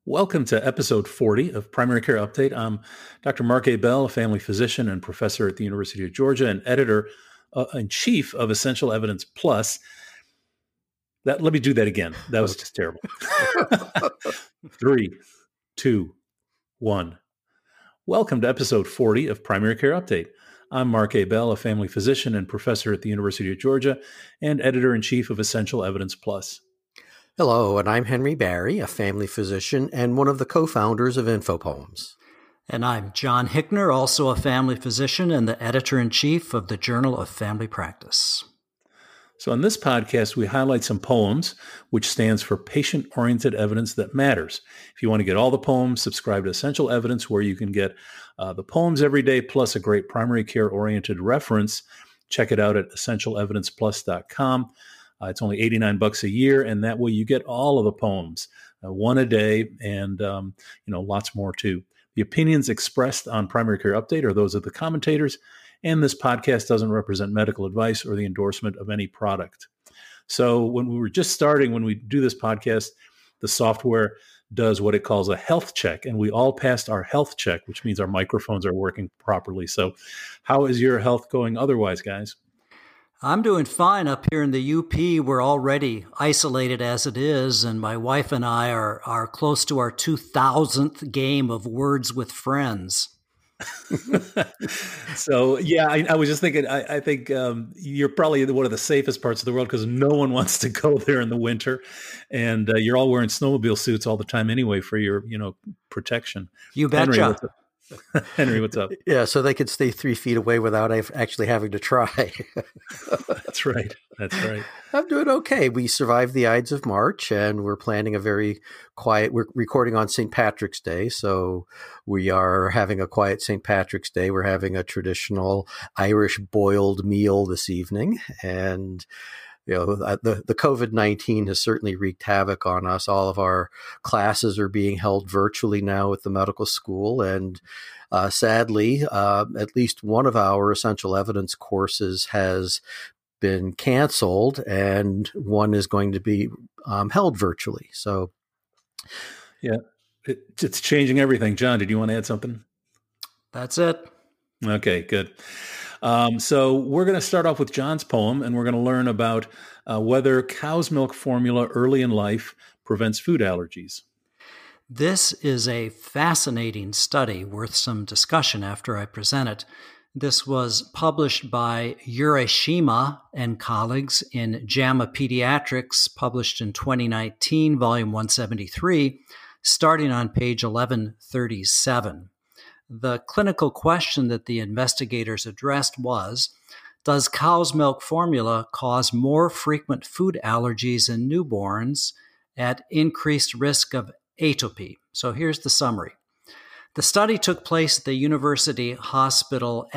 Welcome to episode 40 of Primary Care Update. I'm Dr. Mark A. Bell, a family physician and professor at the University of Georgia and editor-in-chief of Essential Evidence Plus. Let me do that again. That was just terrible. 3, 2, 1. Welcome to episode 40 of Primary Care Update. I'm Mark A. Bell, a family physician and professor at the University of Georgia and editor-in-chief of Essential Evidence Plus. Hello, and I'm Henry Barry, a family physician and one of the co-founders of InfoPoems. And I'm John Hickner, also a family physician and the editor-in-chief of the Journal of Family Practice. So in this podcast, we highlight some poems, which stands for patient-oriented evidence that matters. If you want to get all the poems, subscribe to Essential Evidence, where you can get the poems every day, plus a great primary care-oriented reference. Check it out at essentialevidenceplus.com. It's only $89 a year, and that way you get all of the poems, one a day, and lots more too. The opinions expressed on Primary Care Update are those of the commentators, and this podcast doesn't represent medical advice or the endorsement of any product. So when we were just starting, when we do this podcast, the software does what it calls a health check, and we all passed our health check, which means our microphones are working properly. So how is your health going otherwise, guys? I'm doing fine up here in the UP. We're already isolated as it is, and my wife and I are close to our 2000th game of Words with Friends. So, yeah, I was just thinking, I think you're probably one of the safest parts of the world because no one wants to go there in the winter. And you're all wearing snowmobile suits all the time anyway for your, protection. You betcha. Henry, what's up? Yeah, so they could stay 3 feet away without actually having to try. That's right. I'm doing okay. We survived the Ides of March, and we're planning a very quiet, we're recording on St. Patrick's Day, so we are having a quiet St. Patrick's Day. We're having a traditional Irish boiled meal this evening, and the COVID-19 has certainly wreaked havoc on us. All of our classes are being held virtually now at the medical school. And sadly, at least one of our essential evidence courses has been canceled, and one is going to be held virtually. So, yeah, it's changing everything. John, did you want to add something? That's it. Okay, good. So we're going to start off with John's poem, and we're going to learn about whether cow's milk formula early in life prevents food allergies. This is a fascinating study worth some discussion after I present it. This was published by Ureshima and colleagues in JAMA Pediatrics, published in 2019, volume 173, starting on page 1137. The clinical question that the investigators addressed was, does cow's milk formula cause more frequent food allergies in newborns at increased risk of atopy? So here's the summary. The study took place at a university hospital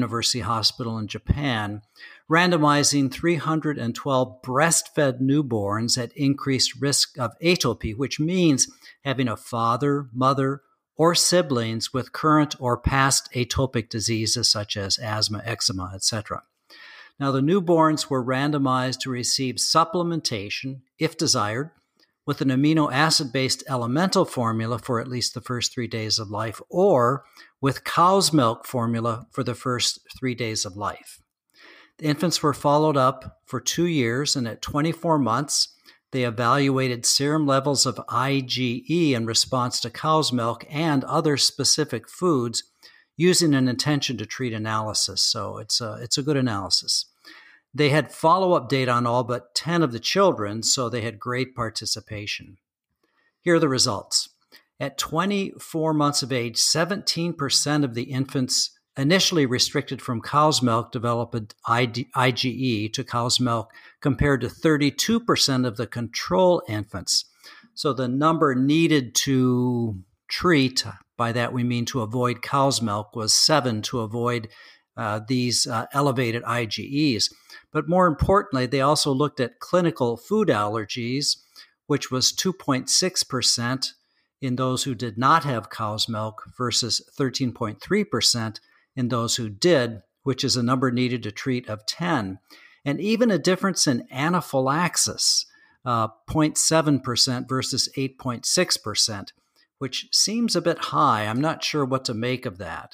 in Japan, randomizing 312 breastfed newborns at increased risk of atopy, which means having a father, mother, or siblings with current or past atopic diseases such as asthma, eczema, etc. Now, the newborns were randomized to receive supplementation, if desired, with an amino acid-based elemental formula for at least the first 3 days of life, or with cow's milk formula for the first 3 days of life. The infants were followed up for 2 years, and at 24 months, they evaluated serum levels of IgE in response to cow's milk and other specific foods using an intention to treat analysis. So it's a good analysis. They had follow-up data on all but 10 of the children, so they had great participation. Here are the results. At 24 months of age, 17% of the infants initially restricted from cow's milk developed IgE to cow's milk, compared to 32% of the control infants. So the number needed to treat, by that we mean to avoid cow's milk, was 7 to avoid these elevated IgEs. But more importantly, they also looked at clinical food allergies, which was 2.6% in those who did not have cow's milk versus 13.3% in those who did, which is a number needed to treat of 10. And even a difference in anaphylaxis, 0.7% versus 8.6%, which seems a bit high. I'm not sure what to make of that.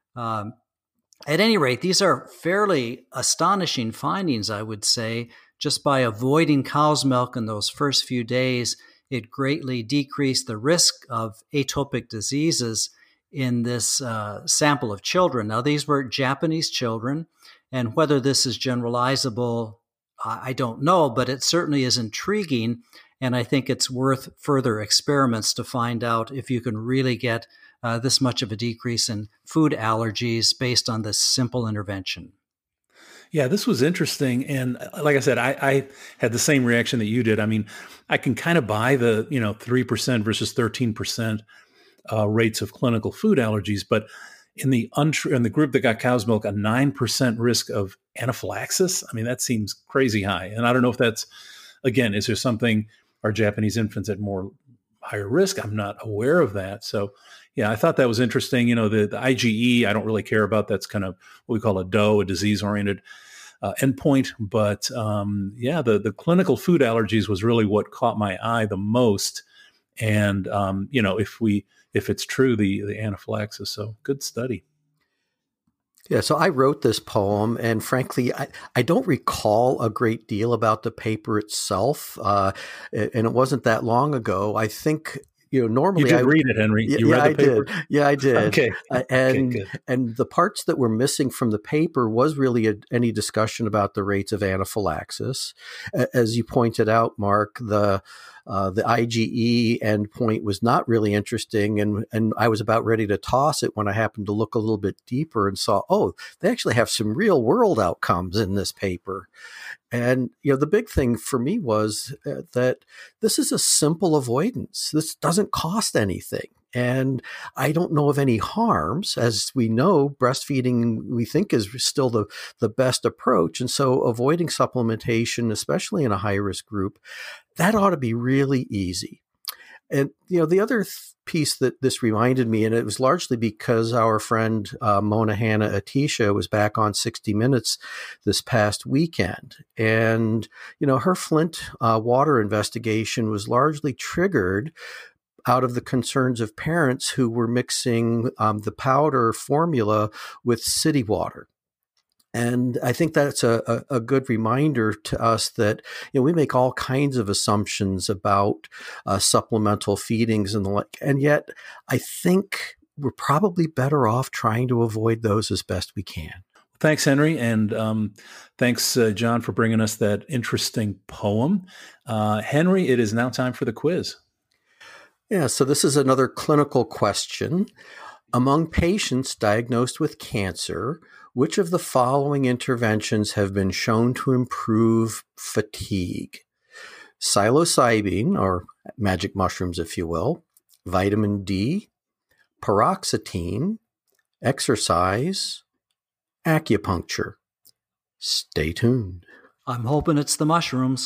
At any rate, these are fairly astonishing findings, I would say. Just by avoiding cow's milk in those first few days, it greatly decreased the risk of atopic diseases in this sample of children. Now, these were Japanese children, and whether this is generalizable, I don't know, but it certainly is intriguing, and I think it's worth further experiments to find out if you can really get this much of a decrease in food allergies based on this simple intervention. Yeah, this was interesting. And like I said, I had the same reaction that you did. I mean, I can kind of buy the, 3% versus 13% rates of clinical food allergies, but in the group that got cow's milk, a 9% risk of anaphylaxis. I mean, that seems crazy high. And I don't know if that's, again, is there something, are Japanese infants at more higher risk? I'm not aware of that. So yeah, I thought that was interesting. The IgE, I don't really care about. That's kind of what we call a DOE, a disease-oriented endpoint. But the clinical food allergies was really what caught my eye the most. And, if it's true, the anaphylaxis. So good study. Yeah, so I wrote this poem, and frankly, I don't recall a great deal about the paper itself, and it wasn't that long ago. I think, normally you did read it, Henry. You read the paper? Yeah, I did. Okay. And the parts that were missing from the paper was really any discussion about the rates of anaphylaxis. As you pointed out, Mark, the IgE endpoint was not really interesting, and I was about ready to toss it when I happened to look a little bit deeper and saw, they actually have some real world outcomes in this paper. And, the big thing for me was that this is a simple avoidance. This doesn't cost anything. And I don't know of any harms. As we know, breastfeeding, we think, is still the best approach. And so avoiding supplementation, especially in a high-risk group, that ought to be really easy. And, the other piece that this reminded me, and it was largely because our friend Mona Hanna-Attisha was back on 60 Minutes this past weekend. And, her Flint water investigation was largely triggered out of the concerns of parents who were mixing the powder formula with city water. And I think that's a good reminder to us that, we make all kinds of assumptions about supplemental feedings and the like. And yet I think we're probably better off trying to avoid those as best we can. Thanks, Henry. And thanks, John, for bringing us that interesting poem. Henry, it is now time for the quiz. Yeah, so this is another clinical question. Among patients diagnosed with cancer, which of the following interventions have been shown to improve fatigue? Psilocybin, or magic mushrooms, if you will, vitamin D, paroxetine, exercise, acupuncture. Stay tuned. I'm hoping it's the mushrooms.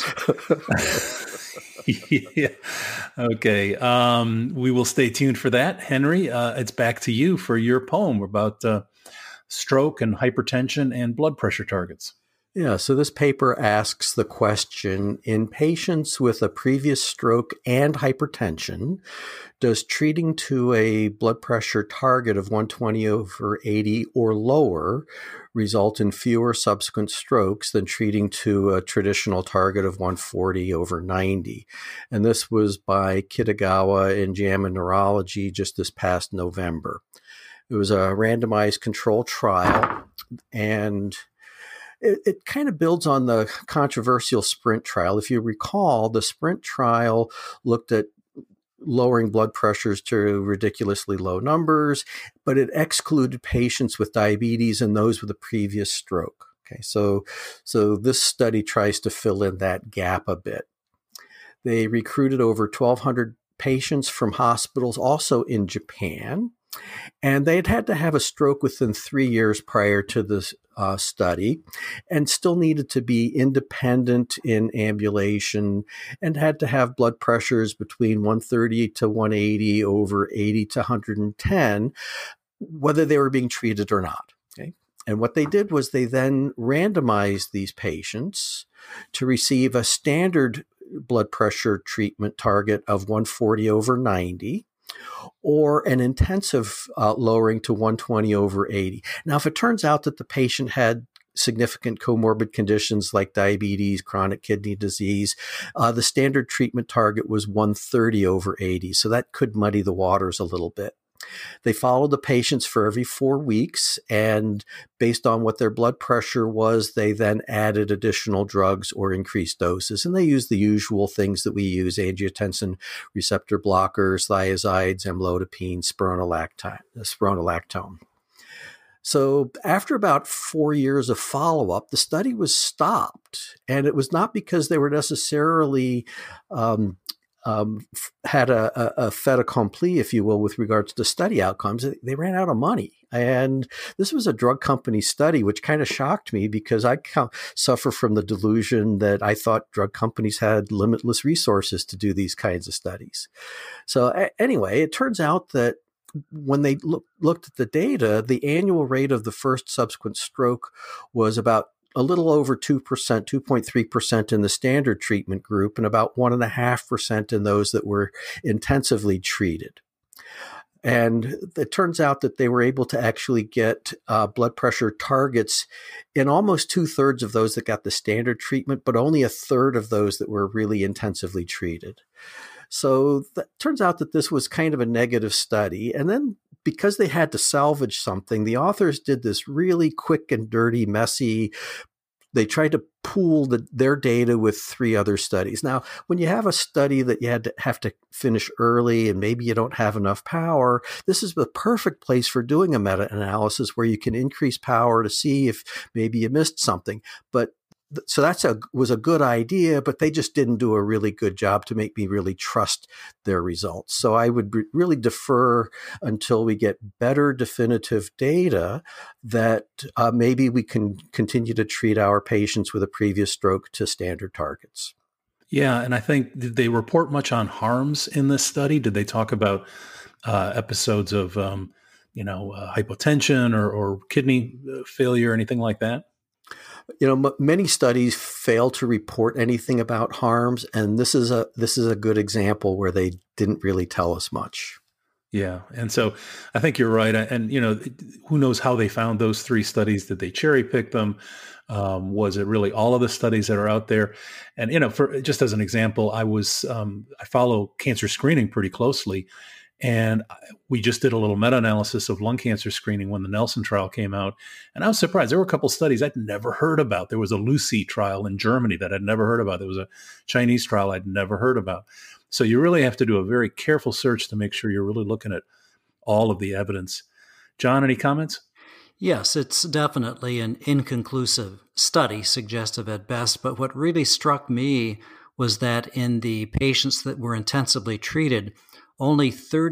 Yeah. Okay. We will stay tuned for that. Henry, it's back to you for your poem about stroke and hypertension and blood pressure targets. Yeah, so this paper asks the question, in patients with a previous stroke and hypertension, does treating to a blood pressure target of 120/80 or lower result in fewer subsequent strokes than treating to a traditional target of 140/90? And this was by Kitagawa in JAMA Neurology just this past November. It was a randomized control trial, and it kind of builds on the controversial SPRINT trial. If you recall, the SPRINT trial looked at lowering blood pressures to ridiculously low numbers, but it excluded patients with diabetes and those with a previous stroke. Okay, so this study tries to fill in that gap a bit. They recruited over 1,200 patients from hospitals also in Japan, and they had to have a stroke within 3 years prior to this study, and still needed to be independent in ambulation, and had to have blood pressures between 130 to 180 over 80 to 110, whether they were being treated or not. Okay? And what they did was they then randomized these patients to receive a standard blood pressure treatment target of 140/90. or an intensive lowering to 120/80. Now, if it turns out that the patient had significant comorbid conditions like diabetes, chronic kidney disease, the standard treatment target was 130/80. So that could muddy the waters a little bit. They followed the patients for every 4 weeks, and based on what their blood pressure was, they then added additional drugs or increased doses. And they used the usual things that we use: angiotensin receptor blockers, thiazides, amlodipine, spironolactone. So after about 4 years of follow-up, the study was stopped. And it was not because they were necessarily had a fait accompli, if you will, with regards to study outcomes. They ran out of money. And this was a drug company study, which kind of shocked me because I suffer from the delusion that I thought drug companies had limitless resources to do these kinds of studies. So anyway, it turns out that when they looked at the data, the annual rate of the first subsequent stroke was about a little over 2%, 2.3% in the standard treatment group, and about 1.5% in those that were intensively treated. And it turns out that they were able to actually get blood pressure targets in almost 2/3 of those that got the standard treatment, but only 1/3 of those that were really intensively treated. So it turns out that this was kind of a negative study. And then because they had to salvage something, the authors did this really quick and dirty, messy. They tried to pool their data with 3 other studies. Now, when you have a study that you have to finish early and maybe you don't have enough power, this is the perfect place for doing a meta-analysis where you can increase power to see if maybe you missed something. But so was a good idea, but they just didn't do a really good job to make me really trust their results. So I would really defer until we get better definitive data that maybe we can continue to treat our patients with a previous stroke to standard targets. Yeah, and I think, did they report much on harms in this study? Did they talk about episodes of hypotension or kidney failure, anything like that? Many studies fail to report anything about harms, and this is a good example where they didn't really tell us much. Yeah, and so I think you're right. And who knows how they found those 3 studies? Did they cherry pick them? Was it really all of the studies that are out there? And for just as an example, I follow cancer screening pretty closely. And we just did a little meta-analysis of lung cancer screening when the Nelson trial came out. And I was surprised. There were a couple studies I'd never heard about. There was a Lucy trial in Germany that I'd never heard about. There was a Chinese trial I'd never heard about. So you really have to do a very careful search to make sure you're really looking at all of the evidence. John, any comments? Yes, it's definitely an inconclusive study, suggestive at best. But what really struck me was that in the patients that were intensively treated, only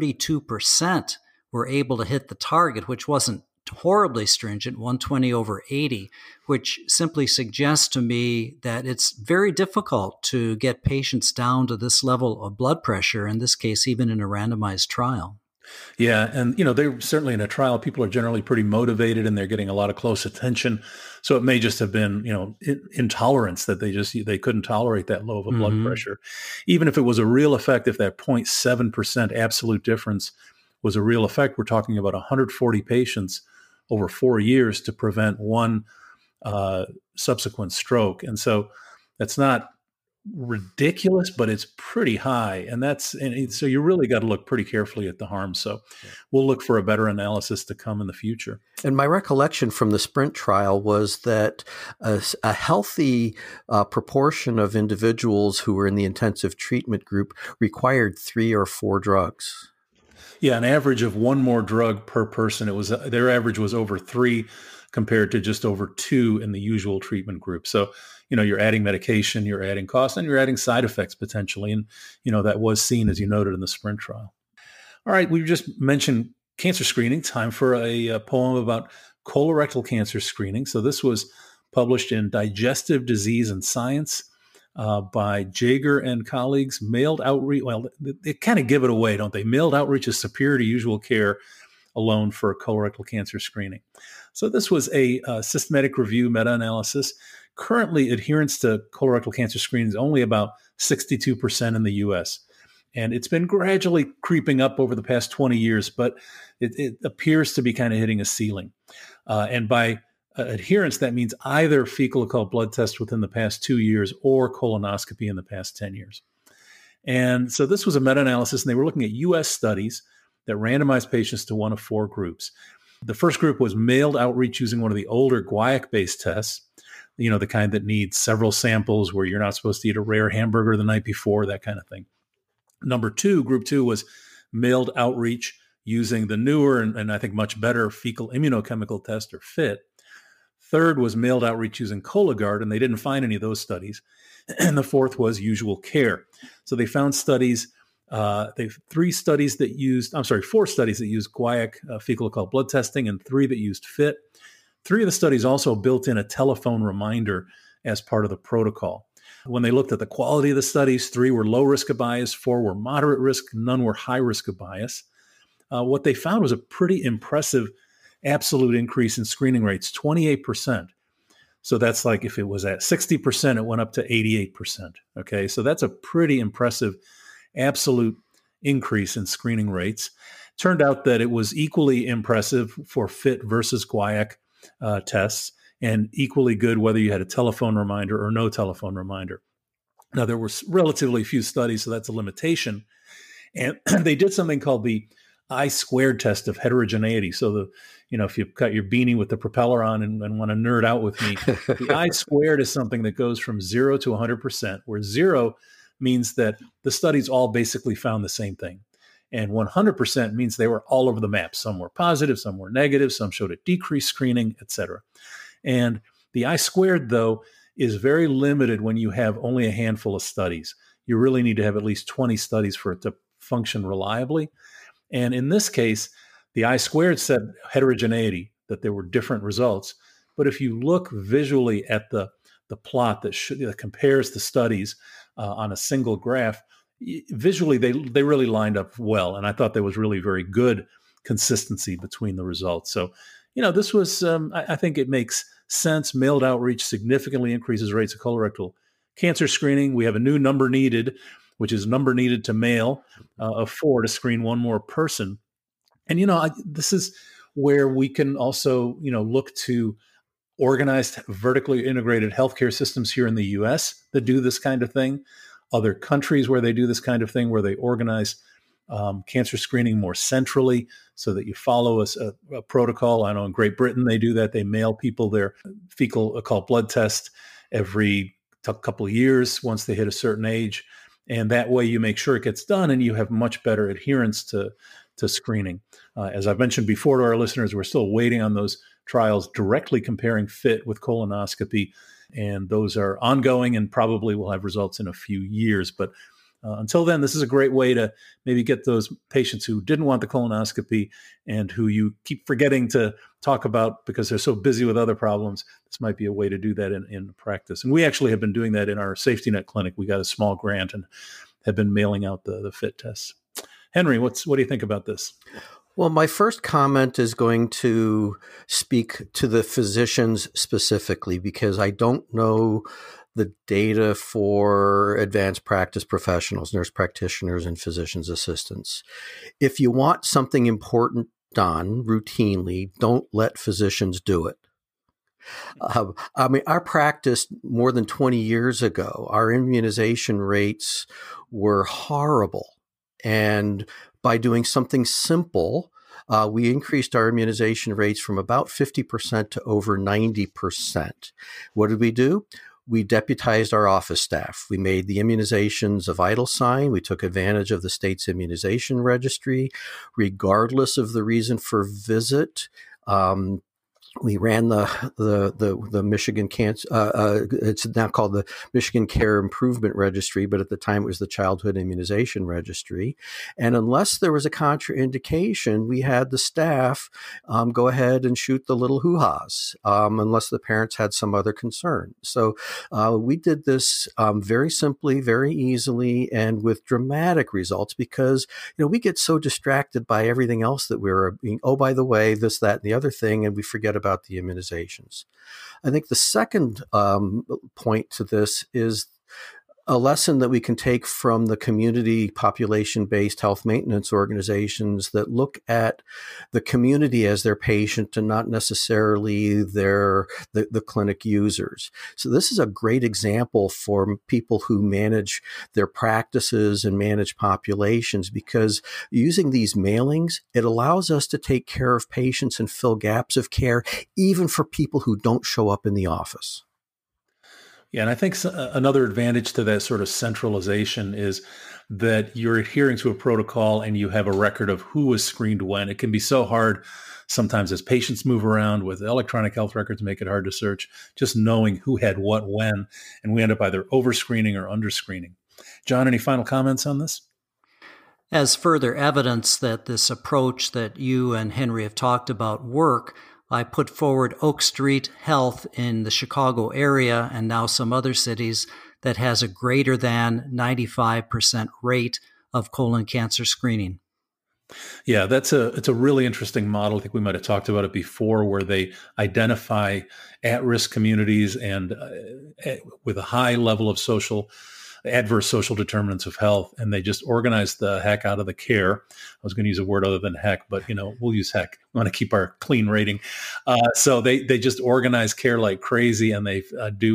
32% were able to hit the target, which wasn't horribly stringent, 120/80, which simply suggests to me that it's very difficult to get patients down to this level of blood pressure, in this case, even in a randomized trial. Yeah. And, they're certainly in a trial. People are generally pretty motivated and they're getting a lot of close attention. So it may just have been, intolerance that they couldn't tolerate that low of a blood pressure. Even if it was a real effect, if that 0.7% absolute difference was a real effect, we're talking about 140 patients over 4 years to prevent one subsequent stroke. And so that's not ridiculous, but it's pretty high. So you really got to look pretty carefully at the harm. So we'll look for a better analysis to come in the future. And my recollection from the SPRINT trial was that a healthy proportion of individuals who were in the intensive treatment group required 3 or 4 drugs. Yeah, an average of 1 more drug per person. Their average was over 3 compared to just over 2 in the usual treatment group. So, you're adding medication, you're adding cost, and you're adding side effects potentially. And, that was seen, as you noted, in the SPRINT trial. All right, we just mentioned cancer screening. Time for a poem about colorectal cancer screening. So this was published in Digestive Disease and Science by Jager and colleagues. Mailed outreach, well, they kind of give it away, don't they? Mailed outreach is superior to usual care alone for colorectal cancer screening. So this was a systematic review meta-analysis. Currently, adherence to colorectal cancer screening is only about 62% in the U.S. And it's been gradually creeping up over the past 20 years, but it appears to be kind of hitting a ceiling. And by adherence, that means either fecal occult blood test within the past 2 years or colonoscopy in the past 10 years. And so this was a meta-analysis, and they were looking at U.S. studies that randomized patients to one of 4 groups. The first group was mailed outreach using one of the older guaiac-based tests, the kind that needs several samples where you're not supposed to eat a rare hamburger the night before, that kind of thing. Group 2 was mailed outreach using the newer and I think much better fecal immunochemical test, or FIT. Third was mailed outreach using Cologuard, and they didn't find any of those studies. And the fourth was usual care. So they found studies, 4 studies that used guaiac fecal occult blood testing, and 3 that used FIT. 3 of the studies also built in a telephone reminder as part of the protocol. When they looked at the quality of the studies, 3 were low risk of bias, 4 were moderate risk, none were high risk of bias. What they found was a pretty impressive absolute increase in screening rates, 28%. So that's like if it was at 60%, it went up to 88%. Okay, so that's a pretty impressive absolute increase in screening rates. Turned out that it was equally impressive for FIT versus guaiac tests, and equally good whether you had a telephone reminder or no telephone reminder. Now, there were relatively few studies, so that's a limitation. And they did something called the I-squared test of heterogeneity. So if you've got your beanie with the propeller on and want to nerd out with me, the I-squared is something that goes from 0 to 100%, where 0 means that the studies all basically found the same thing. And 100% means they were all over the map. Some were positive, some were negative, some showed a decreased screening, et cetera. And the I-squared, though, is very limited when you have only a handful of studies. You really need to have at least 20 studies for it to function reliably. And in this case, the I-squared said heterogeneity, that there were different results. But if you look visually at the plot that compares the studies on a single graph, visually they really lined up well. And I thought there was really very good consistency between the results. So, this was, I think it makes sense. Mailed outreach significantly increases rates of colorectal cancer screening. We have a new number needed, which is number needed to mail of 4 to screen one more person. And, this is where we can also, look to organized, vertically integrated healthcare systems here in the U.S. that do this kind of thing. Other countries where they do this kind of thing, where they organize cancer screening more centrally so that you follow a protocol. I know in Great Britain they do that. They mail people their fecal occult blood test every couple of years once they hit a certain age. And that way you make sure it gets done and you have much better adherence to screening. As I've mentioned before to our listeners, we're still waiting on those trials directly comparing FIT with colonoscopy. And those are ongoing and probably will have results in a few years. But until then, this is a great way to maybe get those patients who didn't want the colonoscopy and who you keep forgetting to talk about because they're so busy with other problems. This might be a way to do that in practice. And we actually have been doing that in our Safety Net clinic. We got a small grant and have been mailing out the FIT tests. Henry, what do you think about this? Well, my first comment is going to speak to the physicians specifically because I don't know the data for advanced practice professionals, nurse practitioners, and physician's assistants. If you want something important done routinely, don't let physicians do it. Our practice more than 20 years ago, our immunization rates were horrible. And by doing something simple, we increased our immunization rates from about 50% to over 90%. What did we do? We deputized our office staff. We made the immunizations a vital sign. We took advantage of the state's immunization registry, regardless of the reason for visit. We ran the Michigan Cancer, it's now called the Michigan Care Improvement Registry, but at the time it was the Childhood Immunization Registry. And unless there was a contraindication, we had the staff go ahead and shoot the little hoo-has, unless the parents had some other concern. So we did this very simply, very easily, and with dramatic results because, we get so distracted by everything else that we're being, oh, by the way, this, that, and the other thing, and we forget about the immunizations. I think the second point to this is a lesson that we can take from the community population-based health maintenance organizations that look at the community as their patient and not necessarily the clinic users. So this is a great example for people who manage their practices and manage populations, because using these mailings, it allows us to take care of patients and fill gaps of care, even for people who don't show up in the office. Yeah, and I think another advantage to that sort of centralization is that you're adhering to a protocol and you have a record of who was screened when. It can be so hard sometimes as patients move around with electronic health records, make it hard to search, just knowing who had what when, and we end up either overscreening or underscreening. John, any final comments on this? As further evidence that this approach that you and Henry have talked about work, I put forward Oak Street Health in the Chicago area and now some other cities that has a greater than 95% rate of colon cancer screening. Yeah, it's a really interesting model. I think we might have talked about it before, where they identify at-risk communities and with a high level of adverse social determinants of health, and they just organize the heck out of the care. I was going to use a word other than heck, but we'll use heck. We want to keep our clean rating. So they just organize care like crazy, and they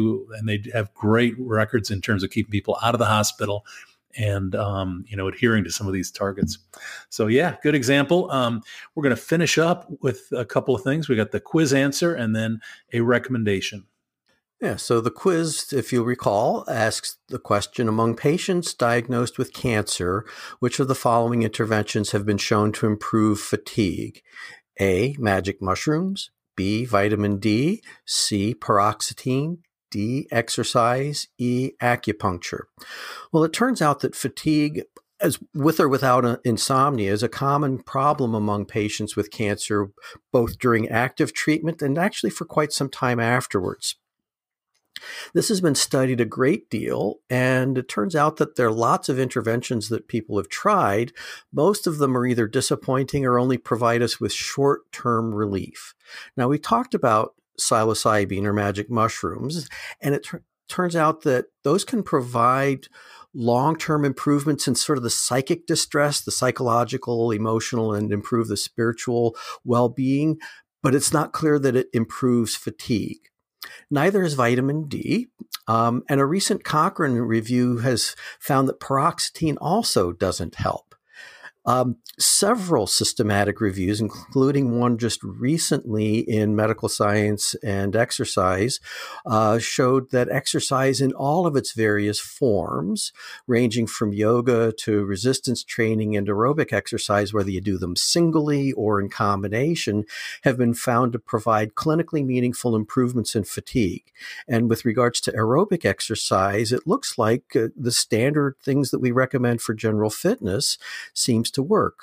have great records in terms of keeping people out of the hospital and adhering to some of these targets. So yeah, good example. We're going to finish up with a couple of things. We got the quiz answer and then a recommendation. Yeah, so the quiz, if you'll recall, asks the question: among patients diagnosed with cancer, which of the following interventions have been shown to improve fatigue? A, magic mushrooms; B, vitamin D; C, paroxetine; D, exercise; E, acupuncture. Well, it turns out that fatigue, as with or without insomnia, is a common problem among patients with cancer, both during active treatment and actually for quite some time afterwards. This has been studied a great deal, and it turns out that there are lots of interventions that people have tried. Most of them are either disappointing or only provide us with short-term relief. Now, we talked about psilocybin or magic mushrooms, and it turns out that those can provide long-term improvements in sort of the psychic distress, the psychological, emotional, and improve the spiritual well-being, but it's not clear that it improves fatigue. Neither is vitamin D, and a recent Cochrane review has found that paroxetine also doesn't help. Several systematic reviews, including one just recently in Medical Science and Exercise, showed that exercise in all of its various forms, ranging from yoga to resistance training and aerobic exercise, whether you do them singly or in combination, have been found to provide clinically meaningful improvements in fatigue. And with regards to aerobic exercise, it looks like the standard things that we recommend for general fitness seems to work.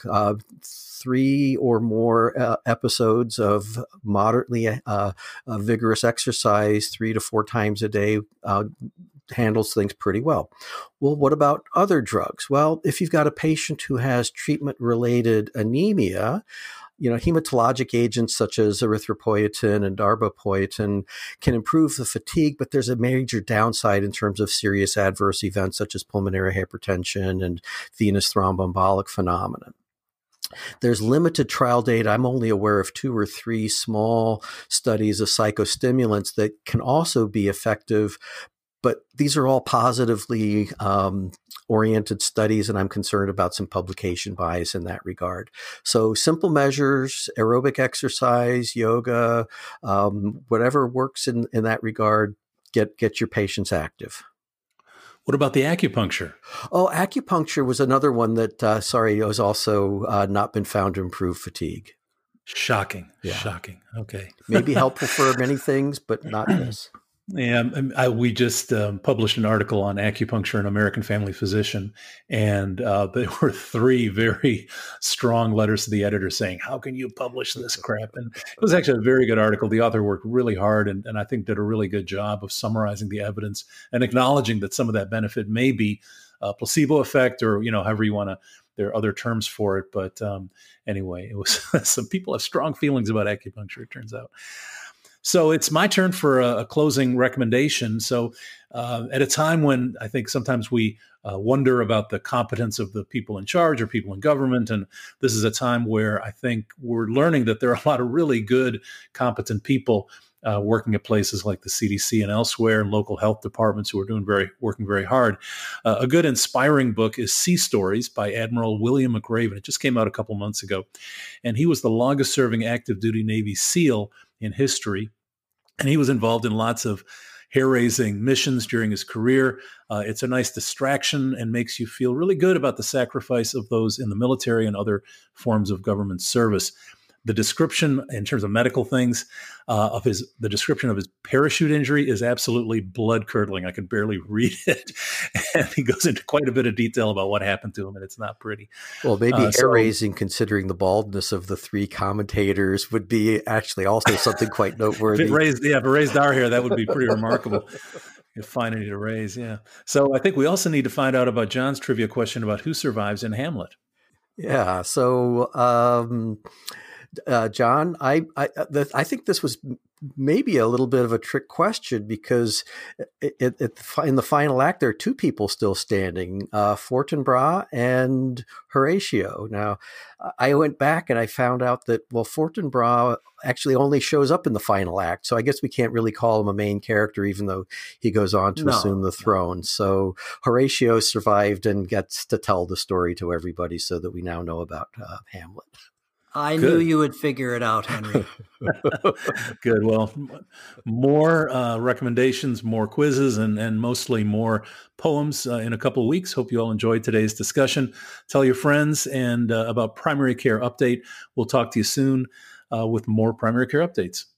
3 or more episodes of moderately vigorous exercise 3 to 4 times a day handles things pretty well. Well, what about other drugs? Well, if you've got a patient who has treatment-related anemia, hematologic agents such as erythropoietin and darbepoetin can improve the fatigue, but there's a major downside in terms of serious adverse events such as pulmonary hypertension and venous thromboembolic phenomenon. There's limited trial data. I'm only aware of 2 or 3 small studies of psychostimulants that can also be effective, but these are all positively oriented studies, and I'm concerned about some publication bias in that regard. So simple measures, aerobic exercise, yoga, whatever works in that regard, get your patients active. What about the acupuncture? Oh, acupuncture was another one that, has also not been found to improve fatigue. Shocking. Yeah. Shocking. Okay. Maybe helpful for many things, but not this. Yeah, we just published an article on acupuncture in American Family Physician, and there were 3 very strong letters to the editor saying, "How can you publish this crap?" And it was actually a very good article. The author worked really hard and I think did a really good job of summarizing the evidence and acknowledging that some of that benefit may be a placebo effect or, however you want to, there are other terms for it. But anyway, it was some people have strong feelings about acupuncture, it turns out. So it's my turn for a closing recommendation. So at a time when I think sometimes we wonder about the competence of the people in charge or people in government, and this is a time where I think we're learning that there are a lot of really good, competent people working at places like the CDC and elsewhere, and local health departments who are working very hard. A good inspiring book is Sea Stories by Admiral William McRaven. It just came out a couple months ago, and he was the longest serving active duty Navy SEAL in history. And he was involved in lots of hair-raising missions during his career. It's a nice distraction and makes you feel really good about the sacrifice of those in the military and other forms of government service. The description in terms of medical things the description of his parachute injury is absolutely blood-curdling. I could barely read it. And he goes into quite a bit of detail about what happened to him, and it's not pretty. Well, maybe hair-raising, considering the baldness of the three commentators, would be actually also something quite noteworthy. If it raised our hair, that would be pretty remarkable. You'll find any to raise, yeah. So I think we also need to find out about John's trivia question about who survives in Hamlet. Yeah, so... John, I think this was maybe a little bit of a trick question because in the final act, there are two people still standing, Fortinbras and Horatio. Now, I went back and I found out that, well, Fortinbras actually only shows up in the final act. So I guess we can't really call him a main character, even though he goes on to assume the throne. So Horatio survived and gets to tell the story to everybody so that we now know about Hamlet. I knew you would figure it out, Henry. Good. Well, more recommendations, more quizzes, and mostly more poems in a couple of weeks. Hope you all enjoyed today's discussion. Tell your friends and about Primary Care Update. We'll talk to you soon with more Primary Care Updates.